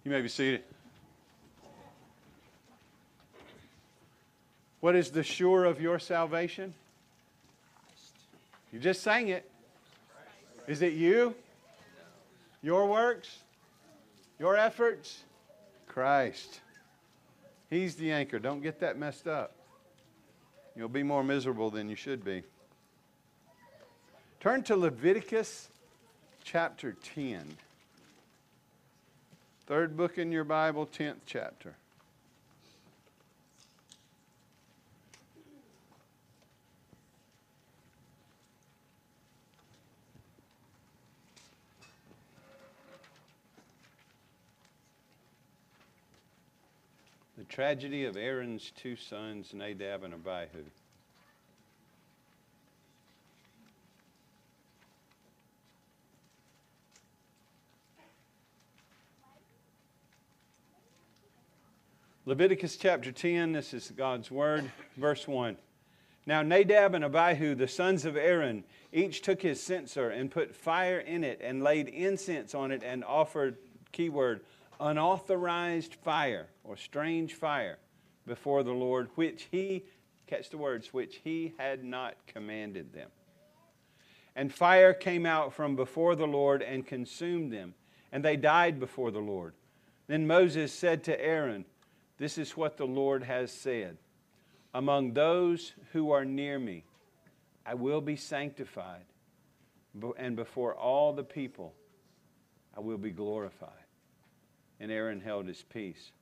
You may be seated. What is the sure of your salvation? You just sang it. Is it you? Your works? Your efforts? Christ. He's the anchor. Don't get that messed up. You'll be more miserable than you should be. Turn to Leviticus chapter 10. Third book in your Bible, 10th chapter. The tragedy of Aaron's two sons, Nadab and Abihu. Leviticus chapter 10, this is God's Word, verse 1. Now Nadab and Abihu, the sons of Aaron, each took his censer and put fire in it and laid incense on it and offered, keyword, unauthorized fire or strange fire before the Lord, which he, catch the words, which he had not commanded them. And fire came out from before the Lord and consumed them, and they died before the Lord. Then Moses said to Aaron, "This is what the Lord has said. Among those who are near me, I will be sanctified, and before all the people, I will be glorified." And Aaron held his peace.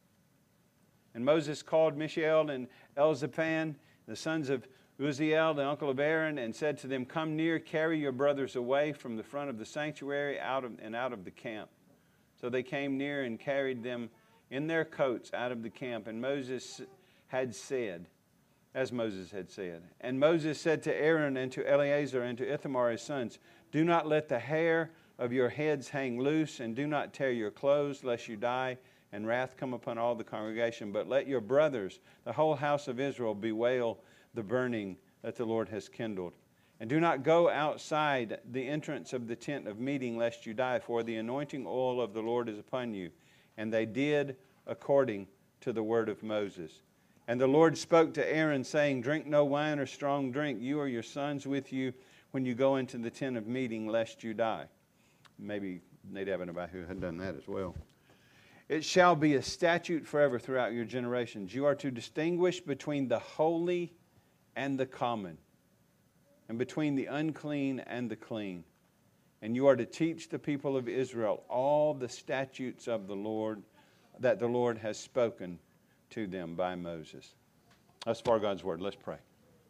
And Moses called Mishael and Elzaphan, the sons of Uzziel, the uncle of Aaron, and said to them, "Come near, carry your brothers away from the front of the sanctuary out of the camp." So they came near and carried them in their coats out of the camp. And Moses had said, as Moses had said. And Moses said to Aaron and to Eleazar and to Ithamar his sons, "Do not let the hair of your heads hang loose, and do not tear your clothes, lest you die, and wrath come upon all the congregation. But let your brothers, the whole house of Israel, bewail the burning that the Lord has kindled. And do not go outside the entrance of the tent of meeting, lest you die, for the anointing oil of the Lord is upon you." And they did according to the word of Moses. And the Lord spoke to Aaron, saying, "Drink no wine or strong drink, you or your sons with you, when you go into the tent of meeting, lest you die." Maybe Nadab and Abihu had done that as well. "It shall be a statute forever throughout your generations. You are to distinguish between the holy and the common, and between the unclean and the clean. And you are to teach the people of Israel all the statutes of the Lord that the Lord has spoken to them by Moses." That's far God's word. Let's pray.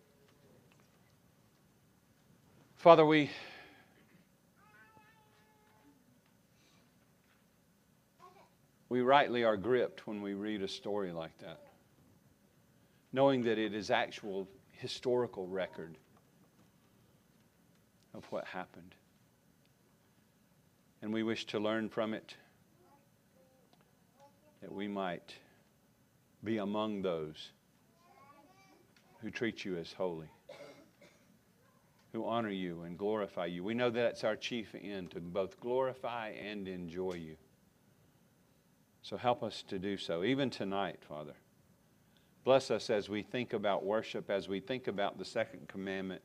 Father, we rightly are gripped when we read a story like that, knowing that it is actual historical record of what happened. And we wish to learn from it, that we might be among those who treat you as holy, who honor you and glorify you. We know that's our chief end, to both glorify and enjoy you. So help us to do so, even tonight, Father. Bless us as we think about worship, as we think about the second commandment.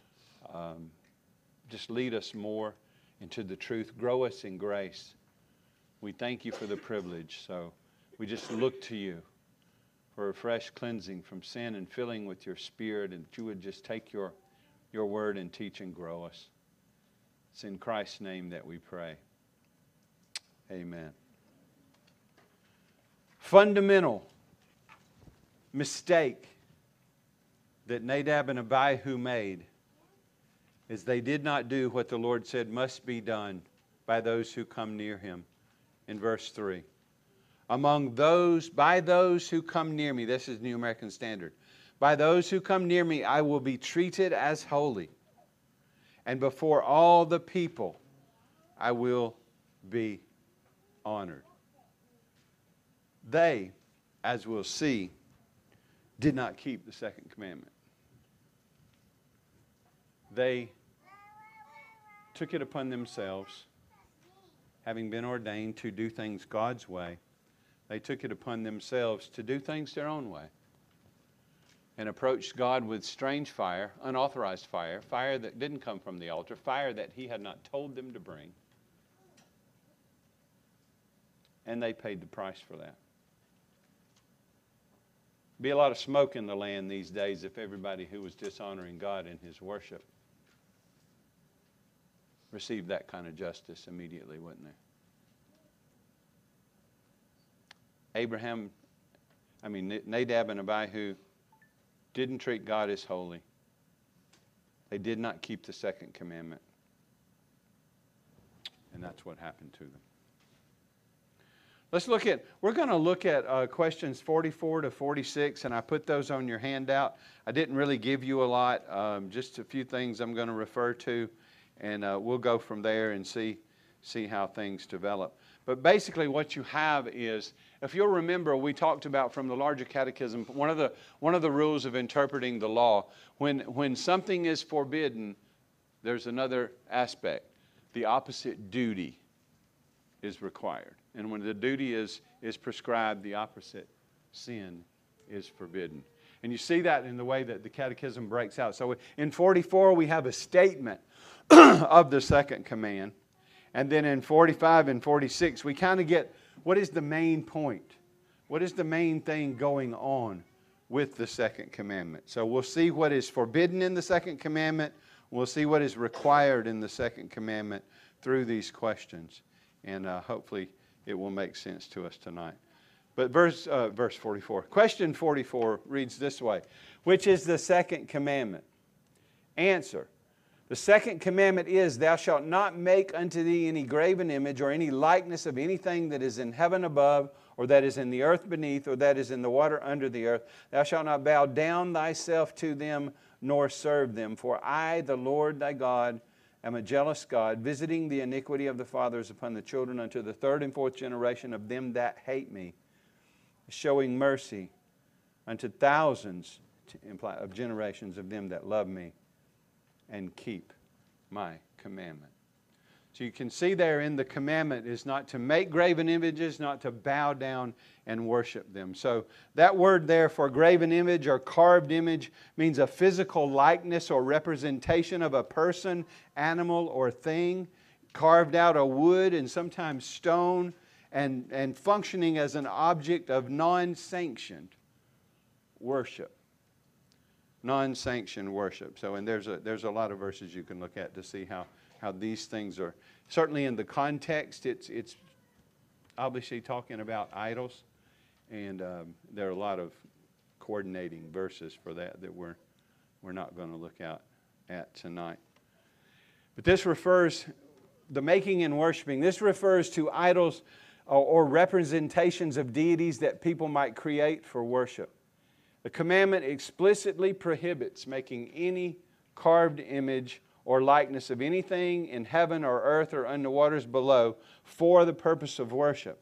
Just lead us more into the truth. Grow us in grace. We thank you for the privilege. So we just look to you for a fresh cleansing from sin and filling with your Spirit, and that you would just take your word and teach and grow us. It's in Christ's name that we pray. Amen. Fundamental mistake that Nadab and Abihu made is they did not do what the Lord said must be done by those who come near him. In verse 3. By those who come near me, this is New American Standard. "By those who come near me, I will be treated as holy. And before all the people, I will be honored." They, as we'll see, did not keep the second commandment. They took it upon themselves, having been ordained to do things God's way, They took it upon themselves to do things their own way and approached God with strange fire, unauthorized fire, fire that didn't come from the altar, fire that He had not told them to bring. And they paid the price for that. Be a lot of smoke in the land these days if everybody who was dishonoring God in His worship received that kind of justice immediately, wouldn't there? Nadab and Abihu didn't treat God as holy. They did not keep the second commandment. And that's what happened to them. We're going to look at questions 44 to 46, and I put those on your handout. I didn't really give you a lot, just a few things I'm going to refer to, and we'll go from there and see how things develop. But basically what you have is, if you'll remember, we talked about from the larger catechism, one of the rules of interpreting the law, when something is forbidden, there's another aspect. The opposite duty is required. And when the duty is prescribed, the opposite sin is forbidden. And you see that in the way that the catechism breaks out. So in 44, we have a statement of the second command. And then in 45 and 46, we kind of get what is the main point? What is the main thing going on with the second commandment? So we'll see what is forbidden in the second commandment. We'll see what is required in the second commandment through these questions. And hopefully it will make sense to us tonight. But verse 44. Question 44 reads this way. Which is the second commandment? Answer. The second commandment is, Thou shalt not make unto thee any graven image or any likeness of anything that is in heaven above, or that is in the earth beneath, or that is in the water under the earth. Thou shalt not bow down thyself to them, nor serve them. For I, the Lord thy God, am a jealous God, visiting the iniquity of the fathers upon the children unto the third and fourth generation of them that hate me, showing mercy unto thousands of generations of them that love me and keep my commandment. So you can see there in the commandment is not to make graven images, not to bow down and worship them. So that word there for graven image or carved image means a physical likeness or representation of a person, animal, or thing, carved out of wood and sometimes stone, and functioning as an object of non-sanctioned worship. Non-sanctioned worship. So, and there's a lot of verses you can look at to see how these things are. Certainly in the context, it's obviously talking about idols, and there are a lot of coordinating verses for that we're not going to look at tonight. But this refers, the making and worshiping, this refers to idols or representations of deities that people might create for worship. The commandment explicitly prohibits making any carved image or likeness of anything in heaven or earth or under waters below for the purpose of worship.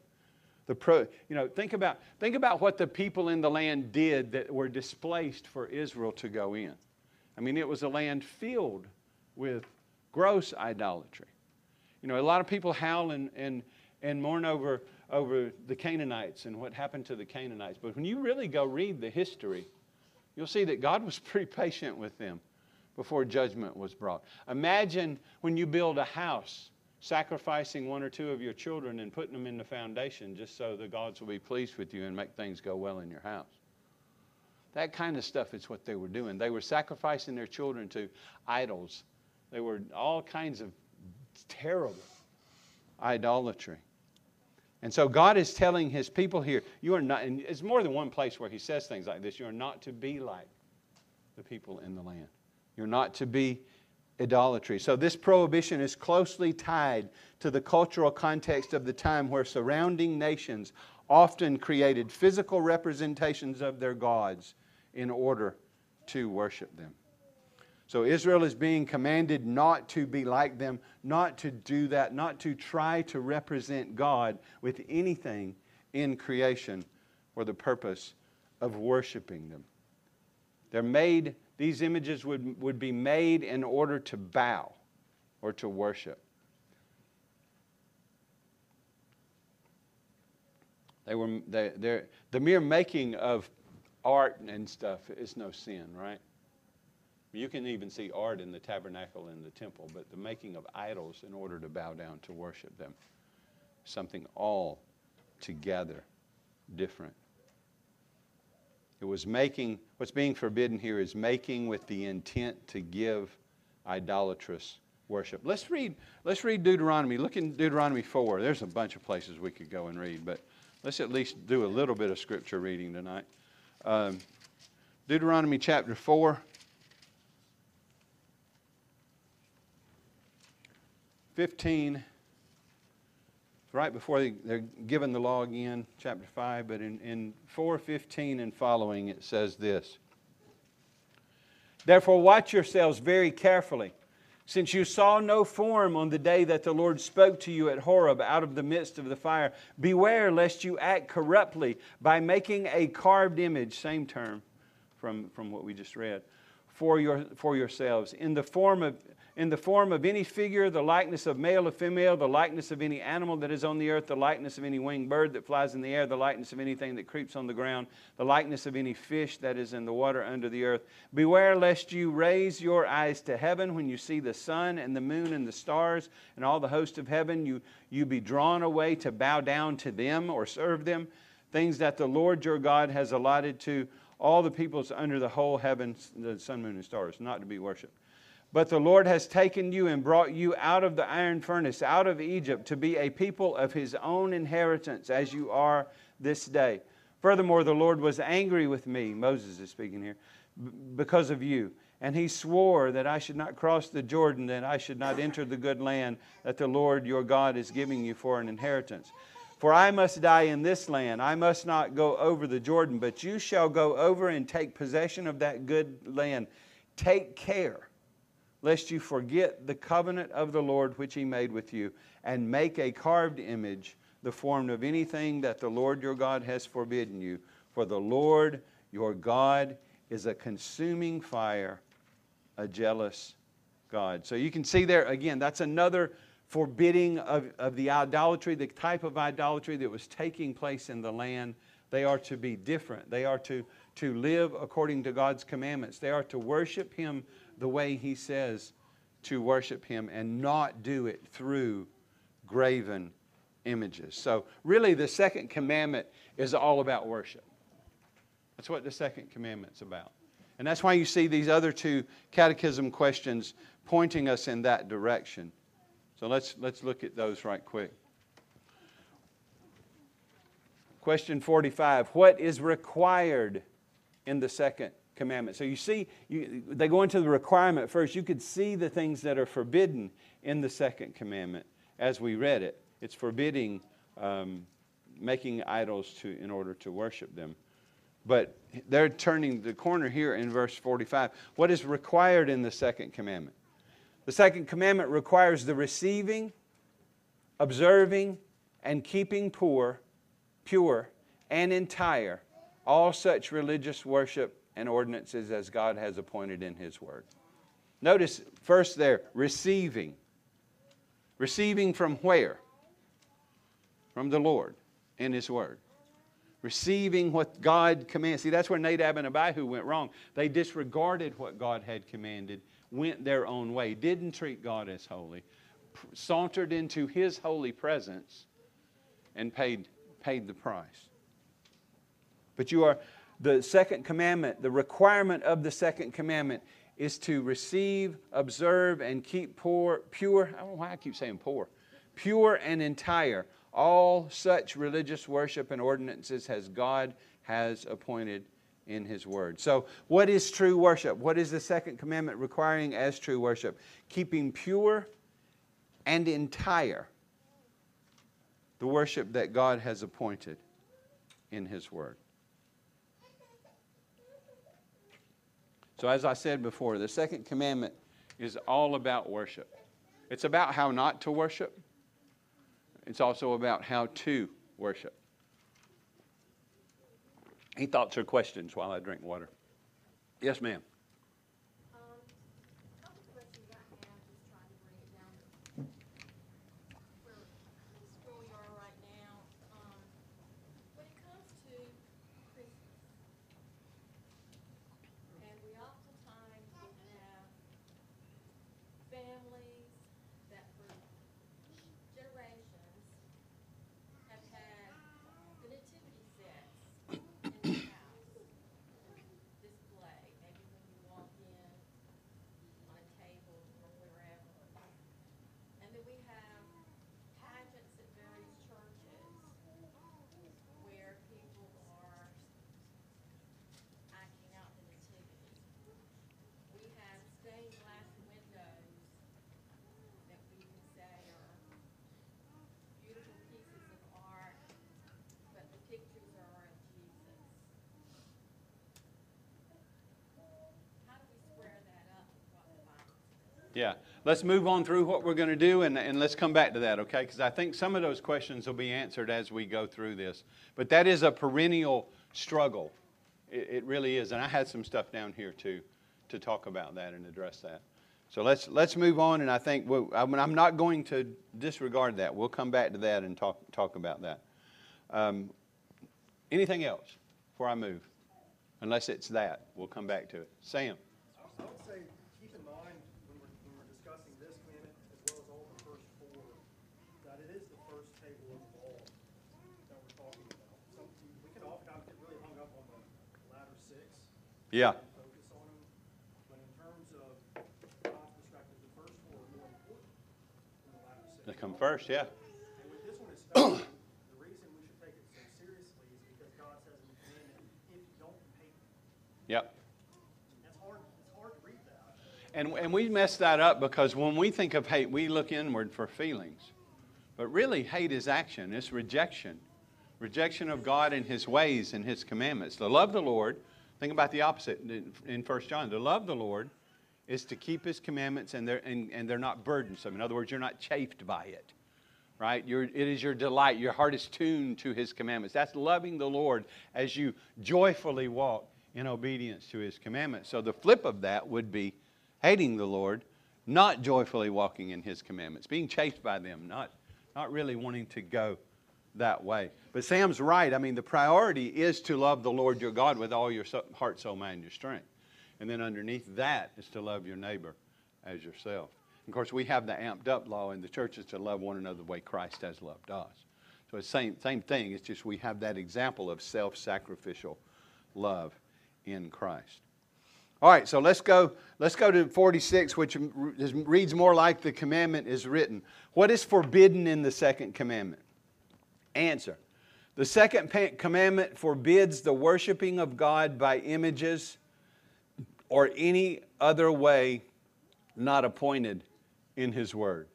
Think about what the people in the land did that were displaced for Israel to go in. I mean, it was a land filled with gross idolatry. A lot of people howl and mourn over the Canaanites and what happened to the Canaanites. But when you really go read the history, you'll see that God was pretty patient with them before judgment was brought. Imagine when you build a house, sacrificing one or two of your children and putting them in the foundation just so the gods will be pleased with you and make things go well in your house. That kind of stuff is what they were doing. They were sacrificing their children to idols. They were all kinds of terrible idolatry. And so God is telling His people here, you are not, and it's more than one place where He says things like this, you are not to be like the people in the land. You're not to be idolatry. So this prohibition is closely tied to the cultural context of the time where surrounding nations often created physical representations of their gods in order to worship them. So Israel is being commanded not to be like them, not to do that, not to try to represent God with anything in creation for the purpose of worshiping them. These images would be made in order to bow or to worship. The mere making of art and stuff is no sin, right? You can even see art in the tabernacle and the temple, but the making of idols in order to bow down to worship them, something altogether different. It was making, what's being forbidden here is making with the intent to give idolatrous worship. Let's read Deuteronomy. Look in Deuteronomy 4. There's a bunch of places we could go and read, but let's at least do a little bit of scripture reading tonight. Deuteronomy chapter 4. 15, right before they're given the law again, chapter 5, but in 4:15 and following it says this. Therefore watch yourselves very carefully, since you saw no form on the day that the Lord spoke to you at Horeb out of the midst of the fire. Beware lest you act corruptly by making a carved image, same term from what we just read, for yourselves, in the form of any figure, the likeness of male or female, the likeness of any animal that is on the earth, the likeness of any winged bird that flies in the air, the likeness of anything that creeps on the ground, the likeness of any fish that is in the water under the earth. Beware lest you raise your eyes to heaven when you see the sun and the moon and the stars and all the host of heaven, you be drawn away to bow down to them or serve them, things that the Lord your God has allotted to all the peoples under the whole heavens, the sun, moon, and stars, not to be worshipped. But the Lord has taken you and brought you out of the iron furnace, out of Egypt, to be a people of His own inheritance, as you are this day. Furthermore, the Lord was angry with me, Moses is speaking here, because of you. And He swore that I should not cross the Jordan, that I should not enter the good land that the Lord your God is giving you for an inheritance. For I must die in this land. I must not go over the Jordan, but you shall go over and take possession of that good land. Take care lest you forget the covenant of the Lord which He made with you, and make a carved image, the form of anything that the Lord your God has forbidden you. For the Lord your God is a consuming fire, a jealous God. So you can see there, again, that's another forbidding of the idolatry, the type of idolatry that was taking place in the land. They are to be different. They are to live according to God's commandments. They are to worship Him the way He says to worship Him and not do it through graven images. So really the second commandment is all about worship. That's what the second commandment's about. And that's why you see these other two catechism questions pointing us in that direction. So let's look at those right quick. Question 45, what is required in the second commandment? So you see, they go into the requirement first. You could see the things that are forbidden in the second commandment as we read it. It's forbidding making idols in order to worship them. But they're turning the corner here in verse 45. What is required in the second commandment? The second commandment requires the receiving, observing, and keeping pure, and entire all such religious worship and ordinances as God has appointed in His Word. Notice first there, receiving. Receiving from where? From the Lord in His Word. Receiving what God commands. See, that's where Nadab and Abihu went wrong. They disregarded what God had commanded, went their own way, didn't treat God as holy, sauntered into His holy presence, and paid the price. But the second commandment, the requirement of the second commandment is to receive, observe, and keep pure. I don't know why I keep saying poor. Pure and entire. All such religious worship and ordinances as God has appointed in His Word. So what is true worship? What is the second commandment requiring as true worship? Keeping pure and entire the worship that God has appointed in His Word. So as I said before, the second commandment is all about worship. It's about how not to worship. It's also about how to worship. Any thoughts or questions while I drink water? Yes, ma'am. A couple questions I have, just trying to bring it down to where we are right now. Yeah. Let's move on through what we're going to do, and let's come back to that, okay? Because I think some of those questions will be answered as we go through this. But that is a perennial struggle. It really is. And I had some stuff down here, too, to talk about that and address that. So let's move on, and I think I'm not going to disregard that. We'll come back to that and talk about that. Anything else before I move? Unless it's that. We'll come back to it. Sam. I would say keep in mind when we're discussing this commandment as well as all the first four, that it is the first table of the law that we're talking about. We can oftentimes get really hung up on the latter six. Yeah. And focus on them. But in terms of God's perspective, the first four are more important than the latter six. They come first, yeah. And with this one especially, the reason we should take it so seriously is because God says in the commandment, if you don't hate me. Yep. It's hard to read that. And we mess that up because when we think of hate, we look inward for feelings. But really, hate is action. It's rejection. Rejection of God and His ways and His commandments. To love the Lord, think about the opposite in 1 John. To love the Lord is to keep His commandments and they're not burdensome. In other words, you're not chafed by it. Right? It is your delight. Your heart is tuned to His commandments. That's loving the Lord as you joyfully walk in obedience to His commandments. So the flip of that would be hating the Lord, not joyfully walking in His commandments, being chafed by them, not really wanting to go that way. But Sam's right. I mean, the priority is to love the Lord your God with all your heart, soul, mind, your strength. And then underneath that is to love your neighbor as yourself. Of course, we have the amped up law in the churches to love one another the way Christ has loved us. So it's the same thing. It's just we have that example of self-sacrificial love in Christ. All right, so let's go to 46, which reads more like the commandment is written. What is forbidden in the second commandment? Answer. The second commandment forbids the worshiping of God by images or any other way not appointed in His Word.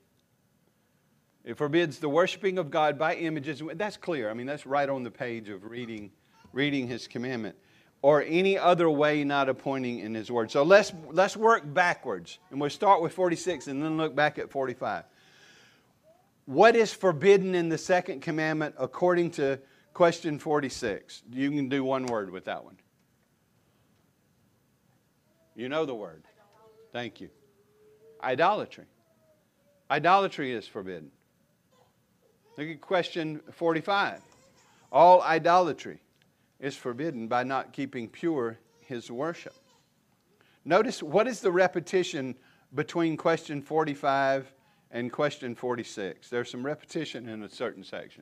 It forbids the worshiping of God by images. That's clear. I mean, that's right on the page of reading His commandment. Or any other way not appointing in His Word. So let's work backwards. And we'll start with 46 and then look back at 45. What is forbidden in the second commandment according to question 46? You can do one word with that one. You know the word. Thank you. Idolatry. Idolatry is forbidden. Look at question 45. All idolatry is forbidden by not keeping pure His worship. Notice what is the repetition between question 45 and question 46. There's some repetition in a certain section.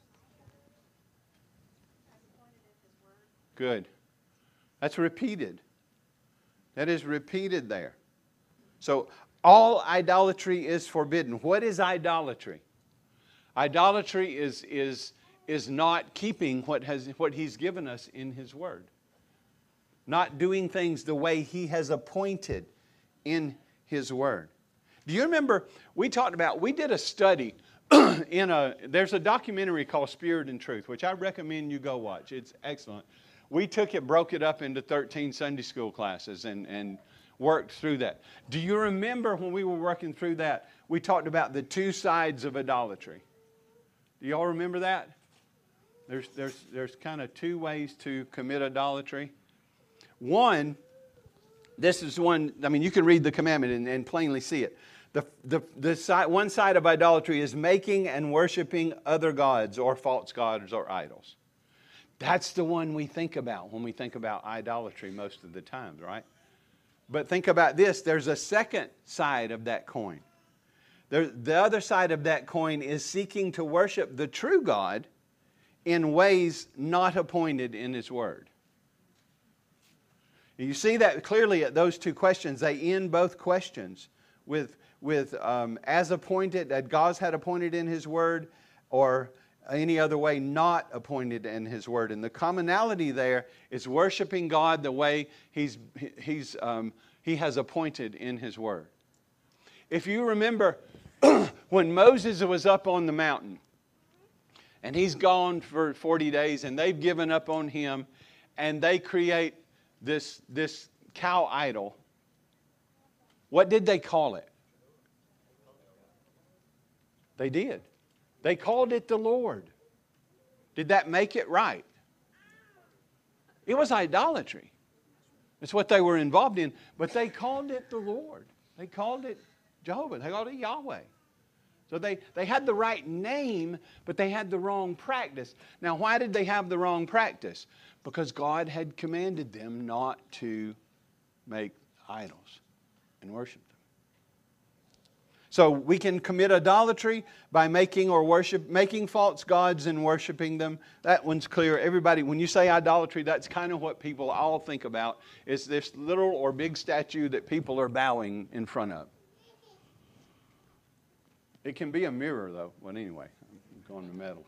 Good. That's repeated. That is repeated there. So all idolatry is forbidden. What is idolatry? Idolatry is not keeping what He's given us in His Word. Not doing things the way He has appointed in His Word. Do you remember, we did a study there's a documentary called Spirit and Truth, which I recommend you go watch. It's excellent. We broke it up into 13 Sunday school classes and worked through that. Do you remember when we were working through that, we talked about the two sides of idolatry? Do y'all remember that? There's kind of two ways to commit idolatry. One, this is one, I mean, you can read the commandment and plainly see it. One side of idolatry is making and worshiping other gods or false gods or idols. That's the one we think about when we think about idolatry most of the time, right? But think about this. There's a second side of that coin. The other side of that coin is seeking to worship the true God in ways not appointed in His Word. You see that clearly at those two questions. They end both questions with as appointed, that God had appointed in His Word, or any other way not appointed in His Word. And the commonality there is worshiping God the way He has appointed in His Word. If you remember, when Moses was up on the mountain, and he's gone for 40 days, and they've given up on him, and they create this cow idol. What did they call it? They did. They called it the Lord. Did that make it right? It was idolatry. It's what they were involved in. But they called it the Lord. They called it Jehovah. They called it Yahweh. So they had the right name, but they had the wrong practice. Now, why did they have the wrong practice? Because God had commanded them not to make idols and worship them. So we can commit idolatry by making false gods and worshiping them. That one's clear. Everybody, when you say idolatry, that's kind of what people all think about. It's this little or big statue that people are bowing in front of. It can be a mirror, though. Well, anyway, I'm going to metal.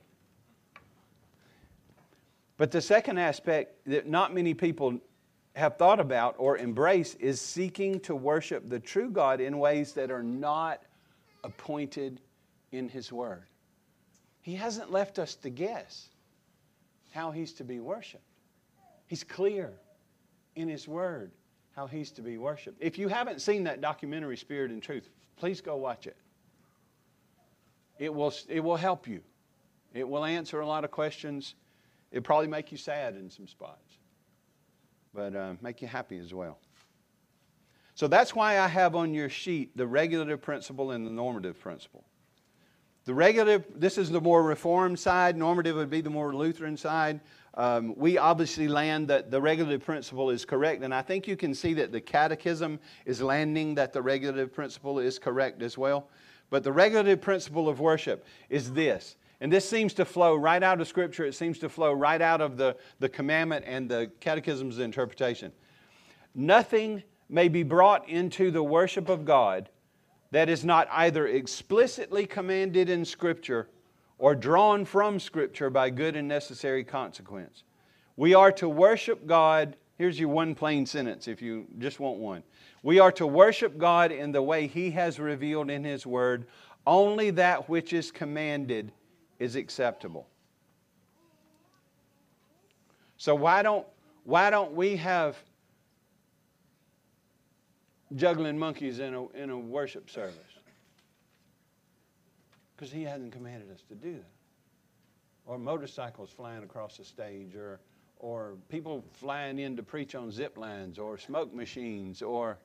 But the second aspect that not many people have thought about or embrace is seeking to worship the true God in ways that are not appointed in His Word. He hasn't left us to guess how He's to be worshiped. He's clear in His Word how He's to be worshiped. If you haven't seen that documentary, Spirit and Truth, please go watch it. It will help you. It will answer a lot of questions. It'll probably make you sad in some spots, but make you happy as well. So that's why I have on your sheet the regulative principle and the normative principle. The regulative, this is the more Reformed side. Normative would be the more Lutheran side. We obviously land that the regulative principle is correct, and I think you can see that the Catechism is landing that the regulative principle is correct as well. But the regulative principle of worship is this. And this seems to flow right out of Scripture. It seems to flow right out of the commandment and the Catechism's interpretation. Nothing may be brought into the worship of God that is not either explicitly commanded in Scripture or drawn from Scripture by good and necessary consequence. We are to worship God. Here's your one plain sentence if you just want one. We are to worship God in the way He has revealed in His Word. Only that which is commanded is acceptable. So why don't we have juggling monkeys in a worship service? Because He hasn't commanded us to do that. Or motorcycles flying across the stage, or people flying in to preach on zip lines, or smoke machines, or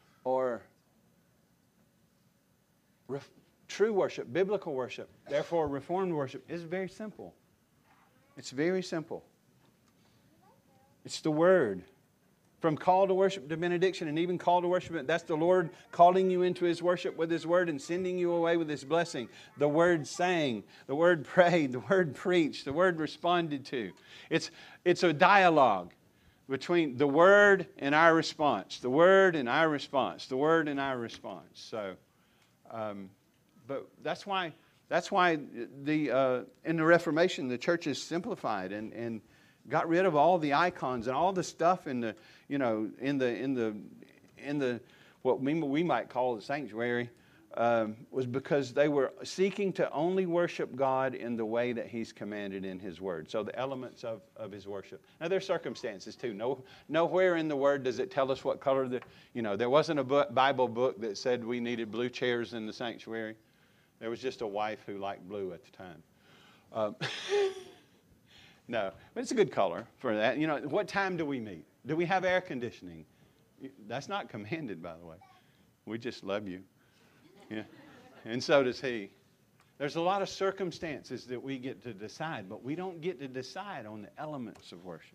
true worship, biblical worship. Therefore, Reformed worship is very simple. It's very simple. It's the Word. From call to worship to benediction, and even call to worship, that's the Lord calling you into His worship with His Word and sending you away with His blessing. The Word sang, the Word prayed, the Word preached, the Word responded to. It's a dialogue between the Word and our response, the Word and our response, the Word and our response. So, but that's why in the Reformation the church is simplified and got rid of all the icons and all the stuff in the what we might call the sanctuary, was because they were seeking to only worship God in the way that He's commanded in His Word. So the elements of His worship. Now there's circumstances too. Nowhere in the Word does it tell us what color there wasn't a Bible book that said we needed blue chairs in the sanctuary. There was just a wife who liked blue at the time. No, but it's a good color for that. What time do we meet? Do we have air conditioning? That's not commanded, by the way. We just love you. Yeah. And so does He. There's a lot of circumstances that we get to decide, but we don't get to decide on the elements of worship.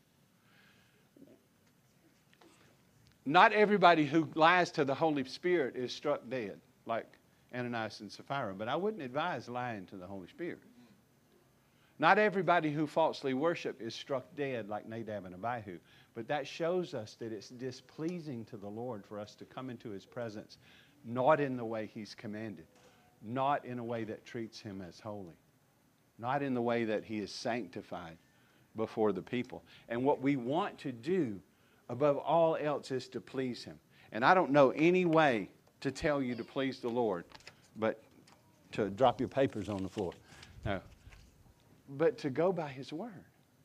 Not everybody who lies to the Holy Spirit is struck dead, like Ananias and Sapphira, but I wouldn't advise lying to the Holy Spirit. Not everybody who falsely worship is struck dead like Nadab and Abihu, but that shows us that it's displeasing to the Lord for us to come into His presence, not in the way He's commanded, not in a way that treats Him as holy, not in the way that He is sanctified before the people. And what we want to do above all else is to please Him. And I don't know any way to tell you to please the Lord but to drop your papers on the floor. No. But to go by His Word.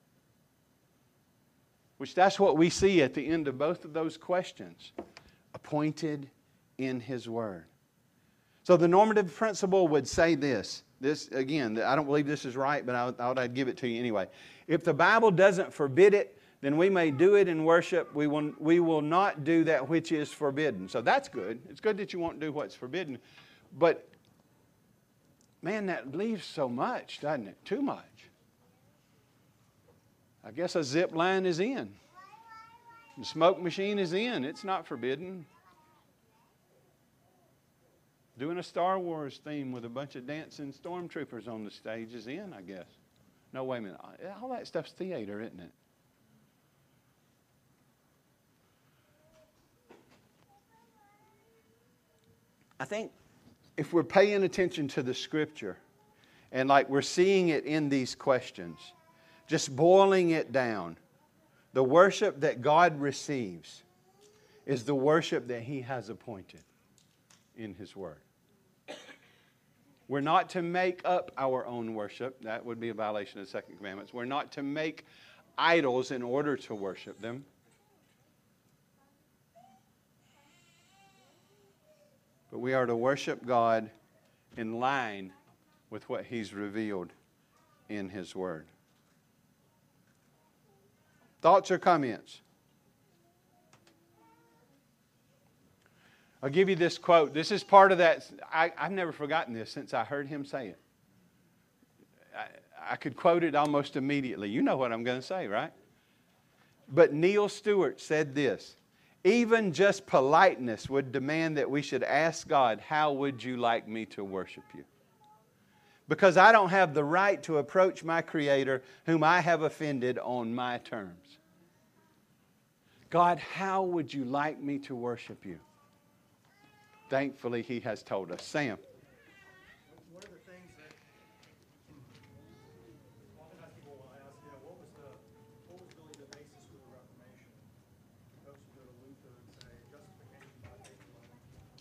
Which that's what we see at the end of both of those questions. Appointed in His Word. So the normative principle would say this. This, again, I don't believe this is right, but I thought I'd give it to you anyway. If the Bible doesn't forbid it, then we may do it in worship. We will not do that which is forbidden. So that's good. It's good that you won't do what's forbidden. But, man, that leaves so much, doesn't it? Too much. I guess a zip line is in. The smoke machine is in. It's not forbidden. Doing a Star Wars theme with a bunch of dancing stormtroopers on the stage is in, I guess. No, wait a minute. All that stuff's theater, isn't it? I think if we're paying attention to the Scripture and like we're seeing it in these questions, just boiling it down, the worship that God receives is the worship that He has appointed in His Word. We're not to make up our own worship. That would be a violation of the Second Commandment. We're not to make idols in order to worship them. But we are to worship God in line with what He's revealed in His Word. Thoughts or comments? I'll give you this quote. This is part of that. I've never forgotten this since I heard him say it. I could quote it almost immediately. You know what I'm going to say, right? But Neil Stewart said this: even just politeness would demand that we should ask God, how would you like me to worship you? Because I don't have the right to approach my Creator whom I have offended on my terms. God, how would you like me to worship you? Thankfully, He has told us. Sam. One of the things that oftentimes people will ask, what was really the basis for the Reformation? Folks would go to Luther and say, justification by faith alone.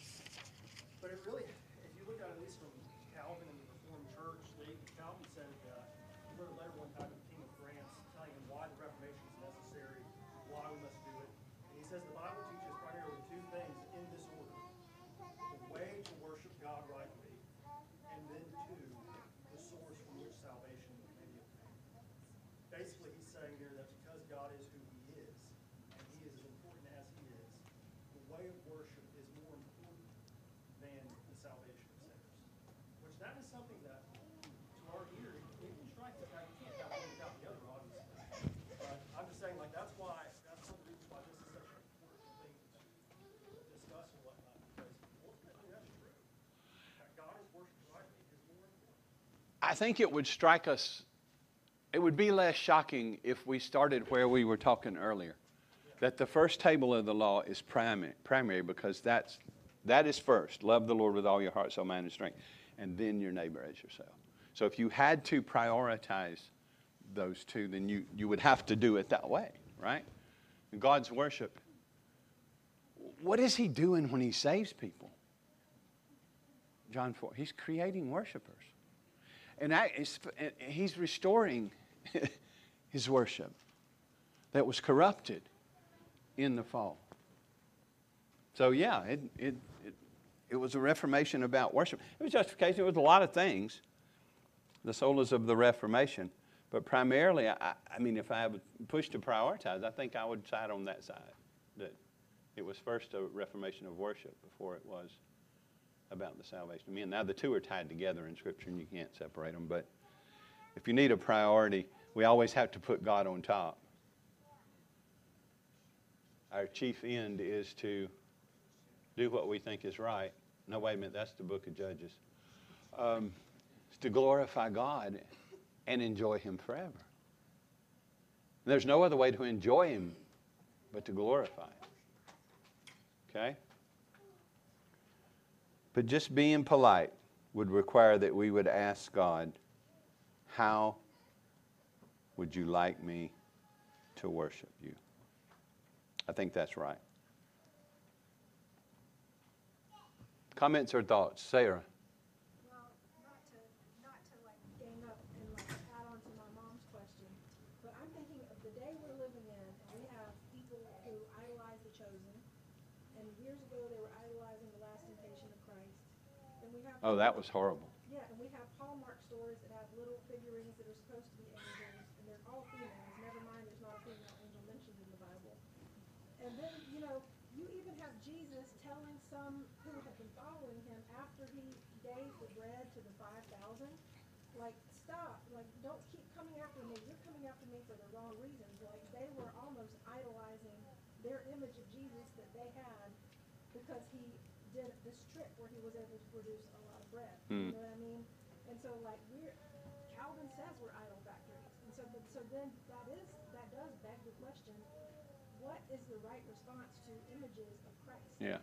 But it really, if you look at it, at least from Calvin and the Reformed Church, Calvin said, he wrote a letter one time to the King of France telling him why the Reformation is necessary, why we must do it. And he says the Bible teaches primarily two things in this order: the way to worship God rightly, and then two, the source from which salvation may be obtained. Basically, he's saying here that because God is who He is, and He is as important as He is, the way of worship is more important than the salvation of sinners. Which that is something that, to our ear, it can strike us. Now, you can't have one without the other, obviously. But I'm just saying, that's one of the reasons why this is such an important thing to discuss and whatnot, because ultimately that's true. That God is worshipped rightly is more important. I think it would strike us, it would be less shocking if we started where we were talking earlier. That the first table of the law is primary because that is first. Love the Lord with all your heart, soul, mind, and strength. And then your neighbor as yourself. So if you had to prioritize those two, then you would have to do it that way, right? God's worship. What is He doing when He saves people? John 4. He's creating worshipers. And He's restoring His worship that was corrupted in the fall. So yeah, it was a reformation about worship. It was justification. It was a lot of things. The solas of the Reformation. But primarily, I mean, if I have a push to prioritize, I think I would side on that side. That it was first a reformation of worship before it was about the salvation of men. Now, the two are tied together in Scripture, and you can't separate them. But if you need a priority, we always have to put God on top. Our chief end is to do what we think is right. No, wait a minute, that's the book of Judges. It's to glorify God and enjoy Him forever. And there's no other way to enjoy Him but to glorify Him. Okay? But just being polite would require that we would ask God, how would you like me to worship you? I think that's right. Comments or thoughts? Sarah. Well, not to like gang up and like add on to my mom's question, but I'm thinking of the day we're living in, and we have people who idolize the chosen, and years ago they were idolizing the last temptation of Christ. And we have Oh, that was horrible. Yeah, and we have Hallmark stores that have little figurines that are supposed to be angels, and they're all females. Never mind, there's not a female angel mentioned in the Bible. And then, you know, you even have Jesus telling some who have been following him after he gave the bread to the 5,000, like, stop, like, don't keep coming after me. You're coming after me for the wrong reasons. Like, they were almost idolizing their image of Jesus that they had because he did this trick where he was able to produce a lot of bread. You know what I mean? And so, like, Calvin says we're idol factories. And so, so then that does beg the question, what is the right response to images of Christ? Yeah.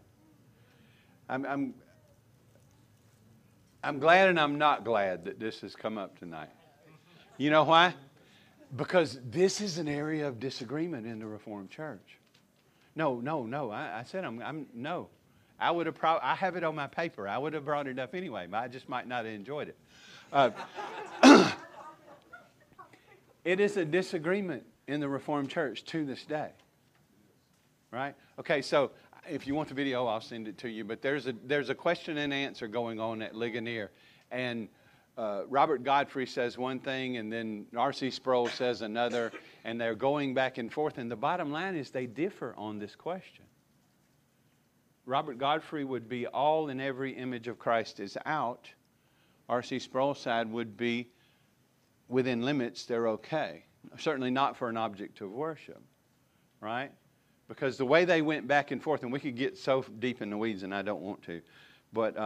I'm glad and I'm not glad that this has come up tonight. You know why? Because this is an area of disagreement in the Reformed Church. No. I said I'm no. I would have I have it on my paper. I would have brought it up anyway, but I just might not have enjoyed it. It is a disagreement in the Reformed Church to this day. Right? Okay, so if you want the video, I'll send it to you. But there's a question and answer going on at Ligonier. And Robert Godfrey says one thing, and then R.C. Sproul says another. And they're going back and forth. And the bottom line is they differ on this question. Robert Godfrey would be all and every image of Christ is out. R.C. Sproul's side would be within limits, they're okay. Certainly not for an object of worship. Right? Because the way they went back and forth, and we could get so deep in the weeds, and I don't want to, but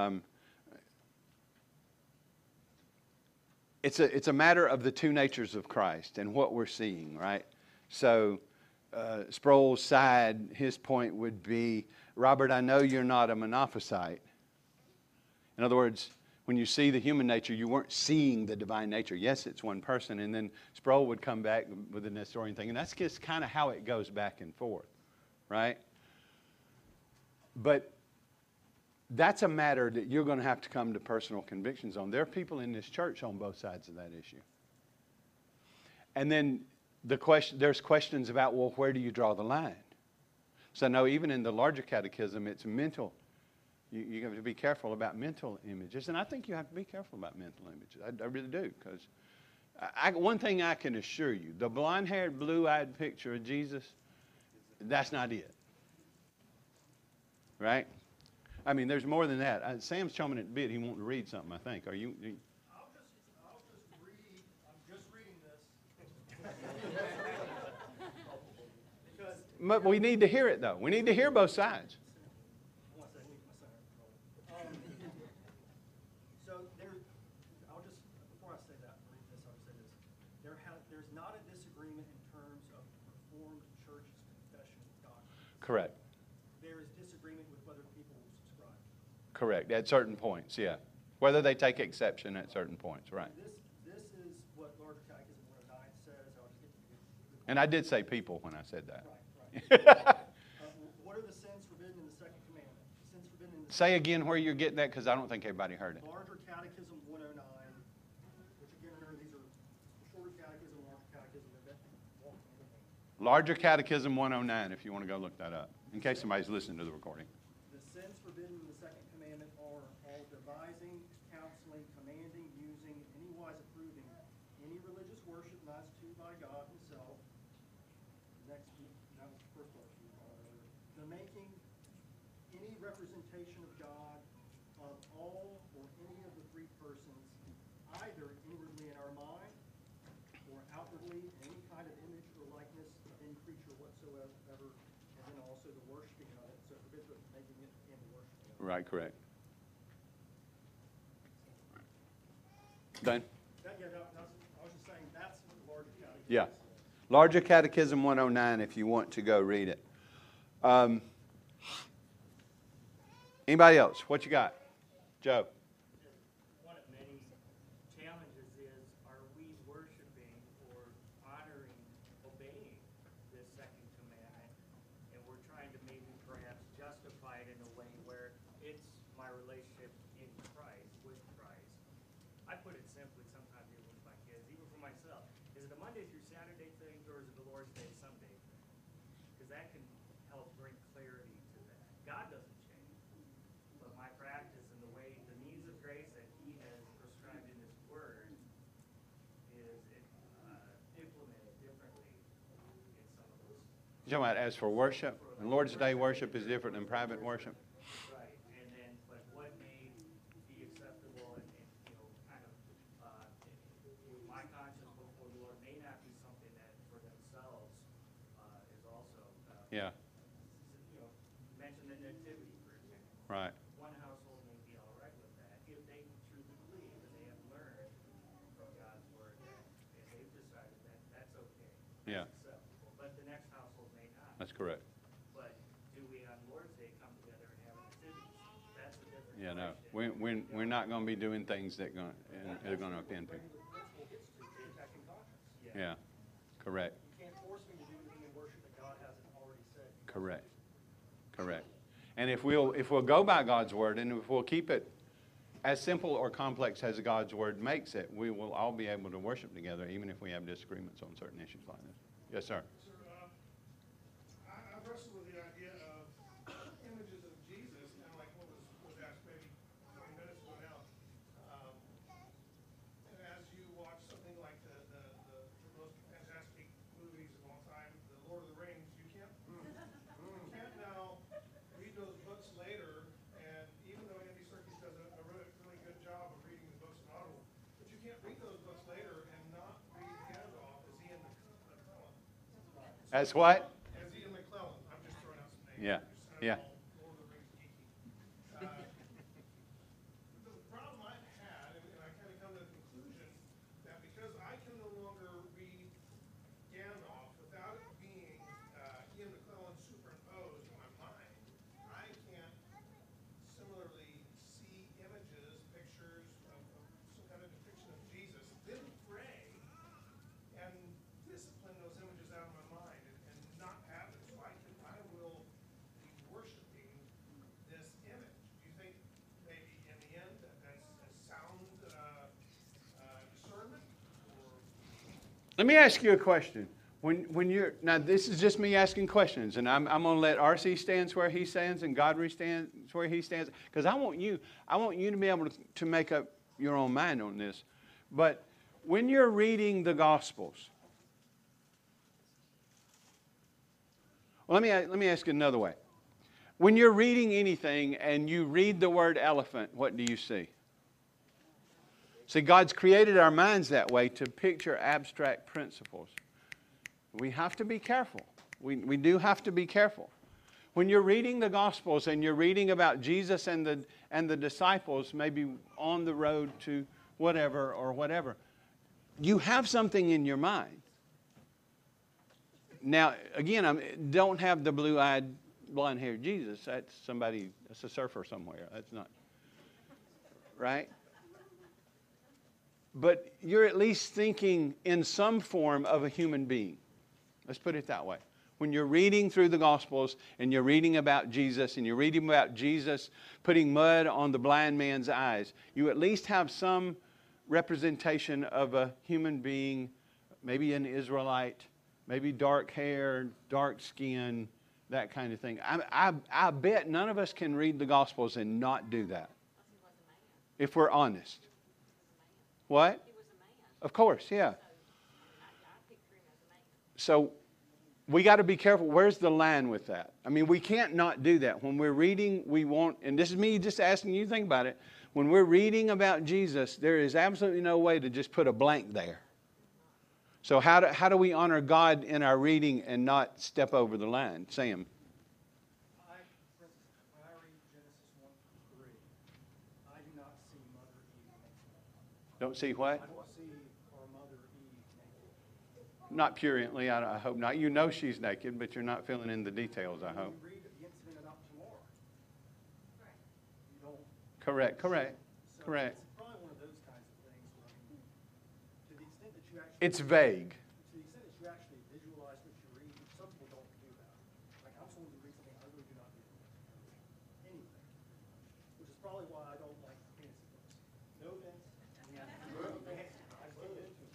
it's a matter of the two natures of Christ and what we're seeing, right? So Sproul's side, his point would be, Robert, I know you're not a monophysite. In other words, when you see the human nature, you weren't seeing the divine nature. Yes, it's one person, and then Sproul would come back with the Nestorian thing, and that's just kind of how it goes back and forth. Right? But that's a matter that you're going to have to come to personal convictions on. There are people in this church on both sides of that issue. And then there's questions about, well, where do you draw the line? So no, even in the larger catechism, it's mental. You have to be careful about mental images. And I think you have to be careful about mental images. I really do. Because one thing I can assure you, the blonde-haired, blue-eyed picture of Jesus, that's not it. Right? I mean, there's more than that. Sam's chomping at the bit. He wanted to read something, I think. Are you? I'll just read. I'm just reading this. Because But we need to hear it, though. We need to hear both sides. one second, my son. So before I say that, read this. I'll just say this. There's not a disagreement in terms of Reformed Church's confession of doctrine. Correct. There is disagreement with whether people will subscribe. Correct. At certain points, yeah. Whether they take exception at certain points, right. This is what Larger Catechism 109 says. I'll just get to the And I did say people when I said that. Right. What are the sins forbidden in the second commandment? The sins forbidden in the Say again where you're getting that, because I don't think everybody heard it. Larger Catechism 109, which again, remember, these are the Shorter Catechism, Larger Catechism. Larger Catechism 109, if you want to go look that up, in case somebody's listening to the recording. The sins forbidden in the second commandment are all devising, counseling, commanding, using, anywise approving any religious worship not to by God himself. Next, that was the first part you called earlier. The making any representation of God of all or any of the three persons, either inwardly in our mind or outwardly in any kind of image or likeness of any creature whatsoever, and then also the worshiping of it. So it forbids the making it and the worshiping of it. Right, correct. Done? I was just saying that's what the Larger Catechism Yeah. says. Larger Catechism 109, if you want to go read it. Anybody else? What you got? Joe? One of many challenges is, are we worshiping or honoring, obeying this second commandment? And we're trying to maybe perhaps justify it in a way where it's my relationship in Christ, with Christ. I put it simply sometimes even with my kids, even for myself. Is it a Monday through Saturday thing, or is it the Lord's Day, Sunday thing? Because that can help bring clarity to that. God doesn't change, but my practice and the way, the means of grace that He has prescribed in His Word You're talking about as for worship? And Lord's Day worship is different than private worship? Right, and then, but what may be acceptable and, kind of, with my conscience before the Lord may not be something that for themselves, is also, Yeah, mention the nativity, for example. right. One household may be all right with that if they truly believe and they have learned from God's word that, and they've decided that that's okay. Yeah. That's acceptable, but the next household may not. That's correct. But do we on Lord's Day come together and have a nativity? That's a different Yeah, no. question. We're not going to be doing things that are going to offend people. The principle gets to protecting conscience. Yeah, correct. You can't force me to do anything in worship that God hasn't already said. Correct. Correct. And if we'll go by God's word, and if we'll keep it as simple or complex as God's word makes it, we will all be able to worship together, even if we have disagreements on certain issues like this. Yes, sir. Sir, I've wrestled with the idea of images of Jesus, kind of like what was asked maybe 20 minutes ago now. And as you watch something like the most fantastic movies of all time, The Lord of the Rings, you can't now read those books later, and even though Andy Serkis does a really good job of reading the books in Audible, but you can't read those books later and not read Gandalf as Ian McKellen. As what? As Ian McClellan, I'm just throwing out some names. Yeah, I'm just yeah. all Lord of the Rings geeky. The problem I've had, and I kind of come to the conclusion that because I can no longer read Gandalf without it being Ian McClellan superimposed in my mind, I can't similarly see images, pictures of some kind of depiction of Jesus, then pray and discipline those images out of my mind and not have it. So I will be worshiping this image. Do you think maybe in the end that's a sound discernment? Or Let me ask you a question. When you're now, this is just me asking questions, and I'm going to let RC stand where he stands and Godfrey stands where he stands, because I want you to be able to make up your own mind on this. But when you're reading the Gospels, well, let me ask it another way. When you're reading anything and you read the word elephant, what do you see? See, God's created our minds that way to picture abstract principles. We have to be careful. We do have to be careful. When you're reading the Gospels and you're reading about Jesus and the disciples, maybe on the road to whatever, you have something in your mind. Now, again, don't have the blue-eyed, blonde-haired Jesus. That's a surfer somewhere. That's not, right? But you're at least thinking in some form of a human being. Let's put it that way. When you're reading through the Gospels and you're reading about Jesus and you're reading about Jesus putting mud on the blind man's eyes, you at least have some representation of a human being, maybe an Israelite, maybe dark hair, dark skin, that kind of thing. I bet none of us can read the Gospels and not do that, if we're honest. What? Of course, yeah. So we got to be careful. Where's the line with that? I mean, we can't not do that. When we're reading, we want, and this is me just asking you to think about it. When we're reading about Jesus, there is absolutely no way to just put a blank there. So how do we honor God in our reading and not step over the line? Sam? For instance, when I read Genesis 1-3, I do not see Mother Eve naked. Don't see what? I don't see our Mother Eve naked. Not purulently, I hope not. You know she's naked, but you're not filling in the details, I hope. When you read the incident about Tamar, you don't. Correct. So it's probably one of those kinds of things where, I mean, to the extent that you actually. It's vague. To the extent that you actually visualize what you read, some people don't do that. Like, I'm someone who reads something, I really do not do anything. Which is probably why I don't like fantasy books. No offense. I still get into it.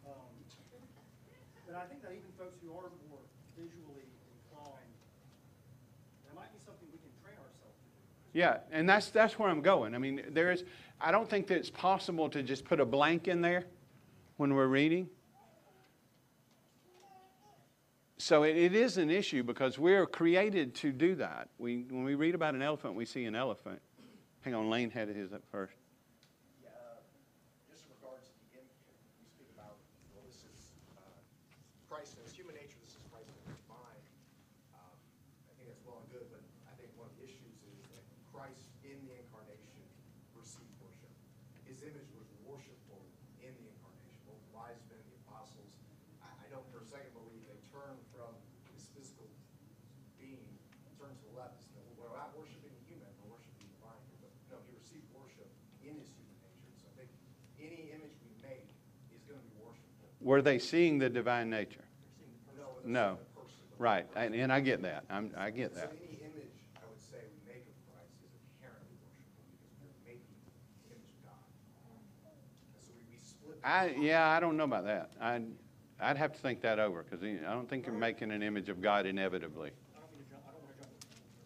But I think that even folks who are more visually inclined, there might be something we can train ourselves to do. Yeah, and that's where I'm going. I mean, I don't think that it's possible to just put a blank in there when we're reading. So it is an issue because we're created to do that. When we read about an elephant, we see an elephant. Hang on, Lane had his up first. Yeah, just in regards to the image, we speak about, well, this is Christ in his human nature, this is Christ in his mind. I think that's well and good, but I think one of the issues is that Christ in the incarnation received worship. His image was worshipful in the incarnation. Both the wise men, the apostles, I don't for a second believe they turned from his physical being, turned to the left. We're not worshiping the human, we're worshiping the divine. But no, he received worship in his human nature. So I think any image we make is going to be worshipful. Were they seeing the divine nature? No, No. Right, and I get that. I get that. So any image, I would say, we make of Christ is inherently worshipful because we're making the image of God. And so we split. I don't know about that. I'd have to think that over because I don't think you're making an image of God inevitably. I don't want to jump.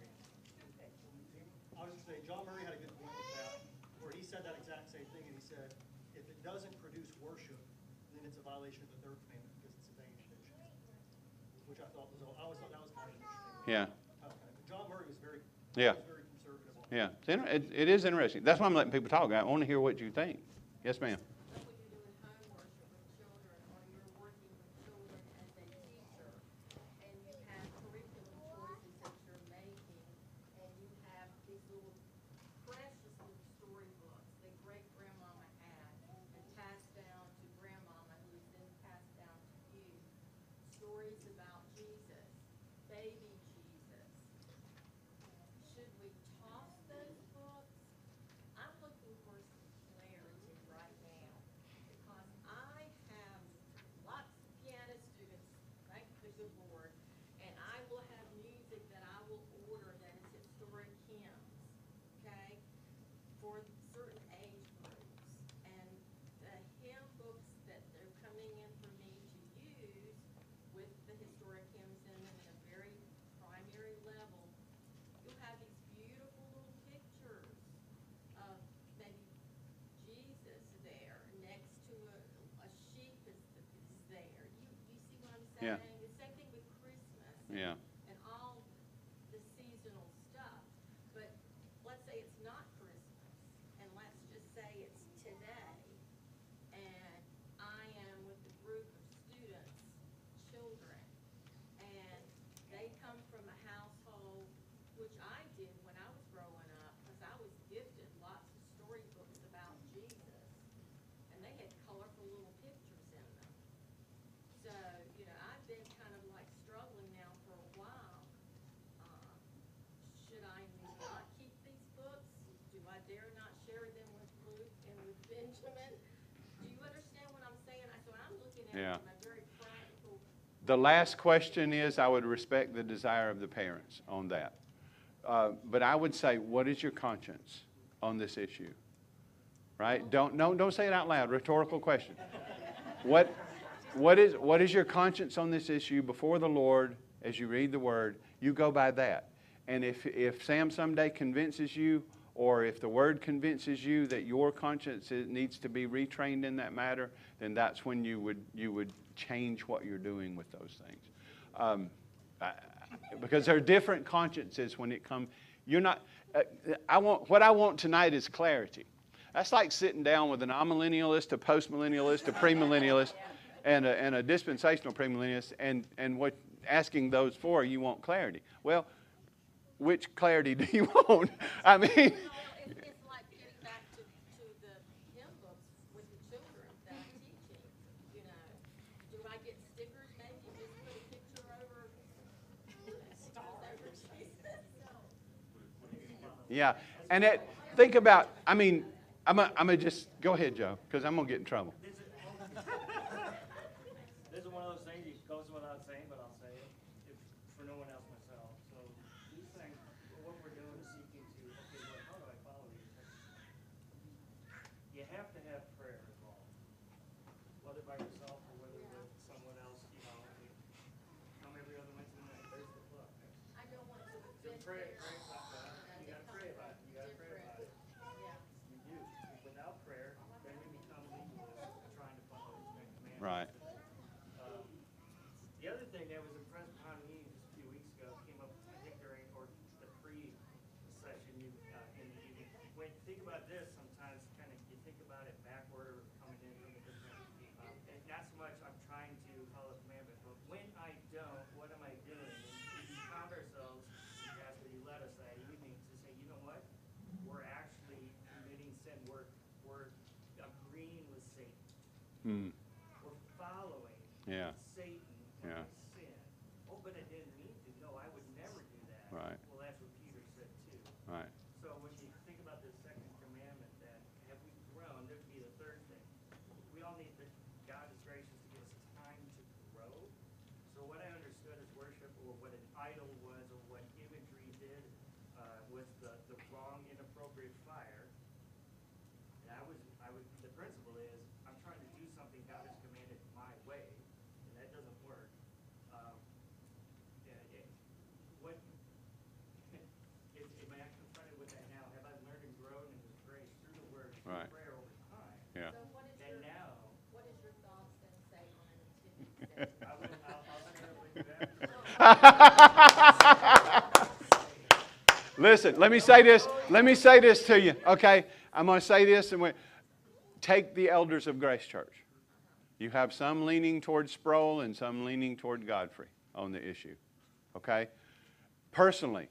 I was just saying, John Murray had a good point with that, where he said that exact same thing, and he said, if it doesn't produce worship, then it's a violation of the third commandment because it's a vain tradition. Which I always thought that was kind of interesting. Yeah. John Murray was very Yeah. conservative on Yeah, it is interesting. That's why I'm letting people talk. I want to hear what you think. Yes, ma'am. When you're doing home worship with children, or you're working with children as a teacher, and you have curriculum choices that you're making, and you have these little precious little storybooks that great-grandmama had and passed down to grandmama, who's then passed down to you. Stories about Jesus, baby Jesus. Should we toss those books? I'm looking for some clarity right now, because I have lots of piano students, thank the good Lord, and I will have music that I will order that is historic hymns, okay, for certain age groups. And the hymn books that they're coming in for me to use with the historic hymns in them at a very primary level, you'll have these beautiful little pictures of maybe Jesus there next to a sheep is there. You see what I'm saying? Yeah. The same thing with Christmas. Yeah. And all the seasonal stuff. But let's say it's not Christmas, and let's just say it's today, and I am with a group of students, children, and they come from a household, which I did when I was growing up, because I was gifted lots of storybooks about Jesus, and they had colorful little pictures in them. So, I've been kind of like struggling now for a while. Should I not keep these books? Do I dare not share them with Luke and with Benjamin? Do you understand what I'm saying? So I'm looking at Yeah. it from a very practical. The last question is, I would respect the desire of the parents on that. But I would say, what is your conscience on this issue? Right? Don't say it out loud. Rhetorical question. What is your conscience on this issue before the Lord as you read the Word? You go by that. And if Sam someday convinces you, or if the Word convinces you that your conscience needs to be retrained in that matter, then that's when you would change what you're doing with those things. Because there are different consciences when it comes. You're not. What I want tonight is clarity. That's like sitting down with an amillennialist, a postmillennialist, a premillennialist, and a dispensational premillennialist, and what asking those for, you want clarity. Well, which clarity do you want? I mean. Well, it's like getting back to the hymn books with the children that I'm teaching. Do I get stickers maybe? Just put a picture over Jesus? Yeah, and think about. I mean, I'm gonna just go ahead, Joe, because I'm gonna get in trouble. This is one of those things that goes without saying, but I'll say it, if for no one else myself. So these things, what we're doing is seeking to, okay, how do I follow these things? You have to have prayer involved, whether by yourself or whether with someone else. Come every other Wednesday night. There's the book. I don't want to So offend pray, them. you gotta pray about it. You gotta pray about it. Yeah. You do. Without prayer, then you become legalists trying to follow these 10 commandments. Right. The other thing that was impressed when you think about this, sometimes kind of you think about it backward or coming in from a different, and not so much I'm trying to follow the commandment, but when I don't, what am I doing? And we found ourselves, Pastor, you led us that evening to say, you know what? We're actually committing sin. We're agreeing with Satan. Hmm. We're following Yeah. Satan when Yeah. we sin. Oh, but I didn't mean to. No, I would never do that. Right. Well, that's what Peter said too. Right. So when you think about this second commandment, that have we grown, that would be the third thing. We all need that God is gracious to give us time to grow. So what I understood as worship, or what an idol was, or what imagery did, was the wrong, inappropriate fire. And the principle is, I'm trying to do something God has commanded my way, and that doesn't work. What, am I confronted with that now? Have I learned and grown in His grace through the Word, through Right. prayer over time? Yeah. So what is And your, now, what is your thoughts then say on an attendance session? I'll share it with you after. Listen, let me say this. Let me say this to you, okay? I'm going to say this, and take the elders of Grace Church. You have some leaning toward Sproul and some leaning toward Godfrey on the issue, okay? Personally,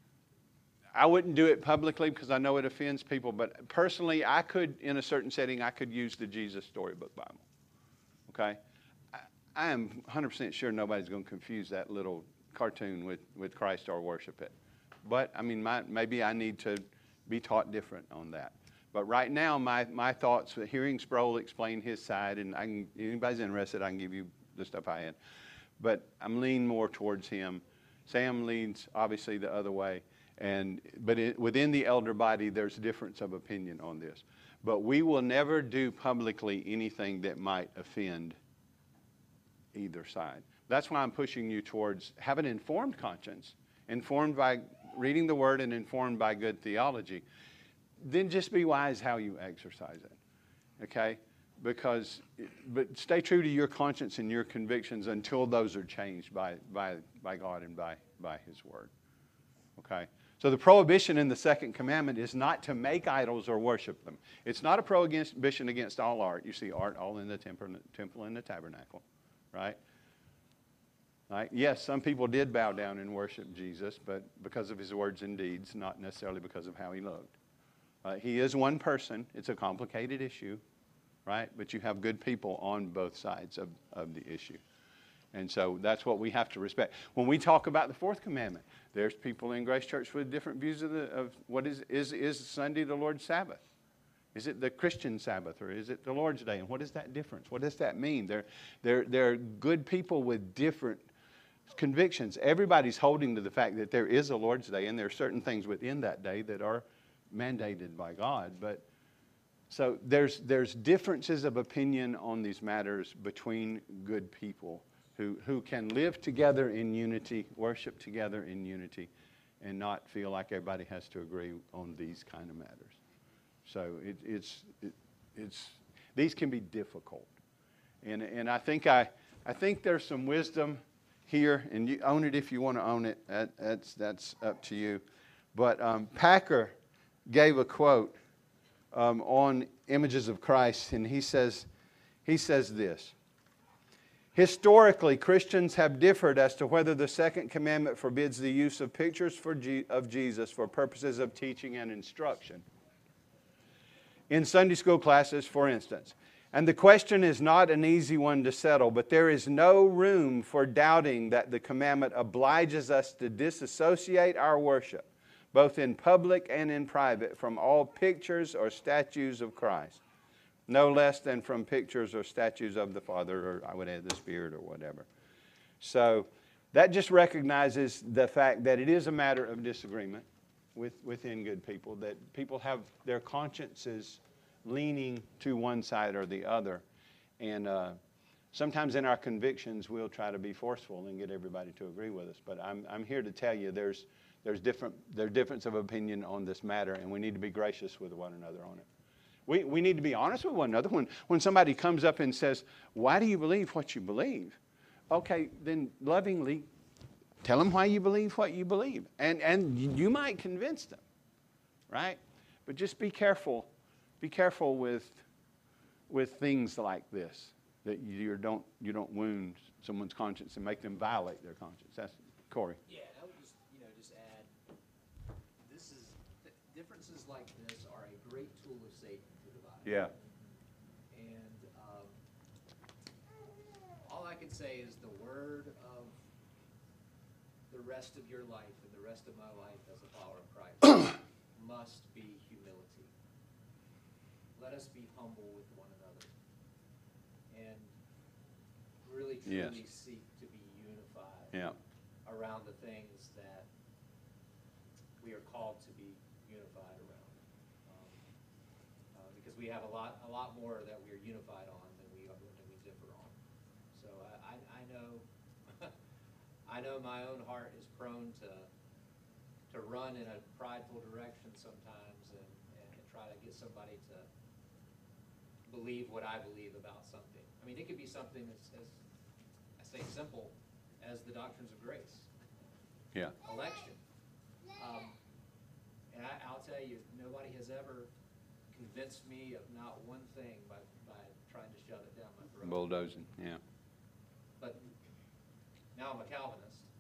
I wouldn't do it publicly because I know it offends people, but personally, I could, in a certain setting, I could use the Jesus Storybook Bible, okay? I am 100% sure nobody's going to confuse that little cartoon with Christ or worship it. But, I mean, maybe I need to be taught different on that. But right now, my thoughts, hearing Sproul explain his side, and anybody's interested, I can give you the stuff I had. But I'm leaning more towards him. Sam leans, obviously, the other way. But within the elder body, there's a difference of opinion on this. But we will never do publicly anything that might offend either side. That's why I'm pushing you towards have an informed conscience, informed by reading the Word and informed by good theology. Then just be wise how you exercise it, okay? But stay true to your conscience and your convictions until those are changed by God and by His Word, okay? So the prohibition in the second commandment is not to make idols or worship them. It's not a prohibition against all art. You see art all in the temple and the tabernacle, right? Right? Yes, some people did bow down and worship Jesus, but because of His words and deeds, not necessarily because of how He looked. He is one person. It's a complicated issue, right? But you have good people on both sides of the issue. And so that's what we have to respect. When we talk about the fourth commandment, there's people in Grace Church with different views of what is Sunday the Lord's Sabbath? Is it the Christian Sabbath or is it the Lord's Day? And what is that difference? What does that mean? There are good people with different convictions. Everybody's holding to the fact that there is a Lord's Day, and there are certain things within that day that are mandated by God. But so there's differences of opinion on these matters between good people who can live together in unity, worship together in unity, and not feel like everybody has to agree on these kind of matters. So these can be difficult, and I think there's some wisdom here, and you own it if you want to own it. That's up to you. But Packer gave a quote on images of Christ, and he says this: historically, Christians have differed as to whether the second commandment forbids the use of pictures of Jesus for purposes of teaching and instruction. In Sunday school classes, for instance. And the question is not an easy one to settle, but there is no room for doubting that the commandment obliges us to disassociate our worship, both in public and in private, from all pictures or statues of Christ, no less than from pictures or statues of the Father, or I would add the Spirit or whatever. So that just recognizes the fact that it is a matter of disagreement within good people, that people have their consciences leaning to one side or the other. And sometimes in our convictions, we'll try to be forceful and get everybody to agree with us. But I'm here to tell you there's difference of opinion on this matter, and we need to be gracious with one another on it. We need to be honest with one another. When somebody comes up and says, why do you believe what you believe? Okay, then lovingly tell them why you believe what you believe. And you might convince them, right? But just be careful. Be careful with things like this, that you don't wound someone's conscience and make them violate their conscience. That's Corey. Yeah, I would just, just add, differences like this are a great tool of Satan to divide. Yeah. And all I can say is the word of the rest of your life and the rest of my life as a follower of Christ must be humility. Let us be humble with one another and really truly seek to be unified around the things that we are called to be unified around. Because we have a lot more that we are unified on than we differ on. So I know I know my own heart is prone to run in a prideful direction sometimes and try to get somebody to believe what I believe about something. I mean, it could be something as I say simple as the doctrines of grace. Yeah. Election. And I'll tell you, nobody has ever convinced me of not one thing by trying to shove it down my throat. Bulldozing, yeah. But now I'm a Calvinist.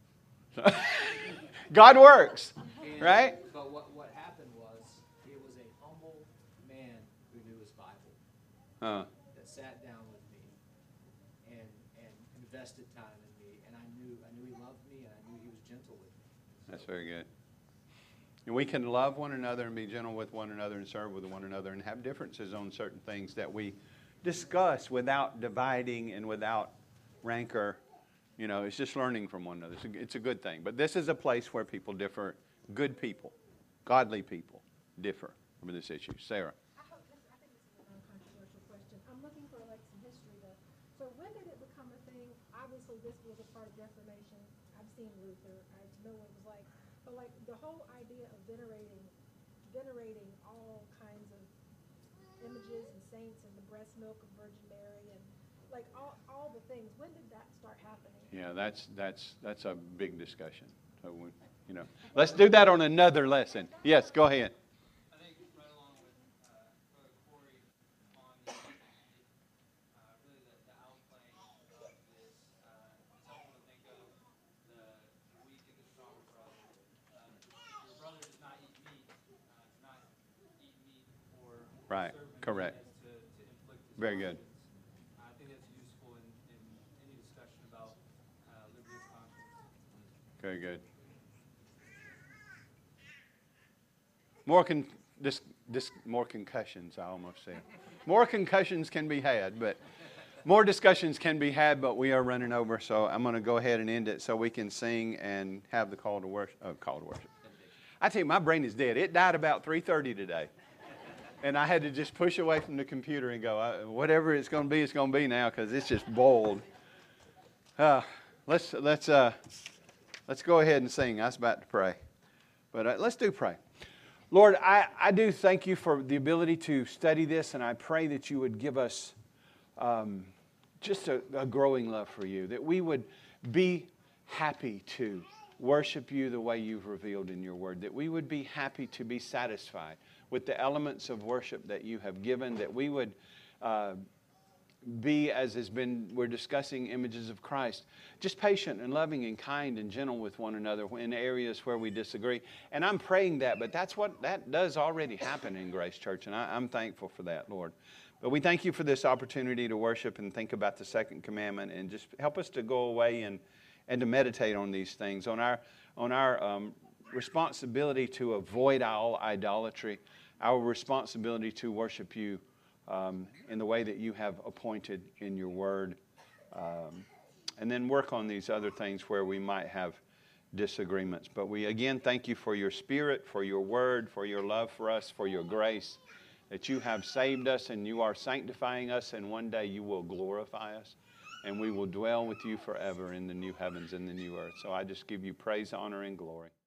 God works, And, right? But what happened was, it was a humble man who knew his Bible that sat down with me and invested time in me, and I knew he loved me, and I knew he was gentle with me. That's very good. And we can love one another and be gentle with one another and serve with one another and have differences on certain things that we discuss without dividing and without rancor. It's just learning from one another. It's a good thing. But this is a place where people differ. Good people, godly people differ over this issue. Sarah. I think this is a non-controversial question. I'm looking for like some history though. So when did it become a thing? Obviously this was a part of Reformation. I've seen Luther. I know what it was like. But like the whole idea of venerating all kinds of images and saints and the breast milk of Virgin Mary and like all the things. When did that start happening? Yeah, that's a big discussion. So let's do that on another lesson. Yes, go ahead. I think right along with Brother Corey on really the outplaying of this, it's helpful to think of the weak and the strong brother. Your brother does not eat meat, for Right, serving correct. to inflict his Very good. conscience. I think that's useful in any discussion about liberty of conscience. Very good. More concussions, I almost said. More concussions can be had, but more discussions can be had, but we are running over, so I'm going to go ahead and end it so we can sing and have the call to worship. I tell you, my brain is dead. It died about 3:30 today. And I had to just push away from the computer and go, whatever it's going to be now, because it's just boiled. Let's go ahead and sing. I was about to pray. But let's pray. Lord, I do thank you for the ability to study this, and I pray that you would give us just a growing love for you, that we would be happy to worship you the way you've revealed in your word, that we would be happy to be satisfied with the elements of worship that you have given, that we would be, as we're discussing images of Christ, just patient and loving and kind and gentle with one another in areas where we disagree. And I'm praying that, but that does already happen in Grace Church, and I'm thankful for that, Lord. But we thank you for this opportunity to worship and think about the second commandment, and just help us to go away and to meditate on these things, on our responsibility to avoid all idolatry, our responsibility to worship you in the way that you have appointed in your word, and then work on these other things where we might have disagreements. But we again thank you for your Spirit, for your word, for your love for us, for your grace, that you have saved us and you are sanctifying us, and one day you will glorify us, and we will dwell with you forever in the new heavens and the new earth. So I just give you praise, honor, and glory.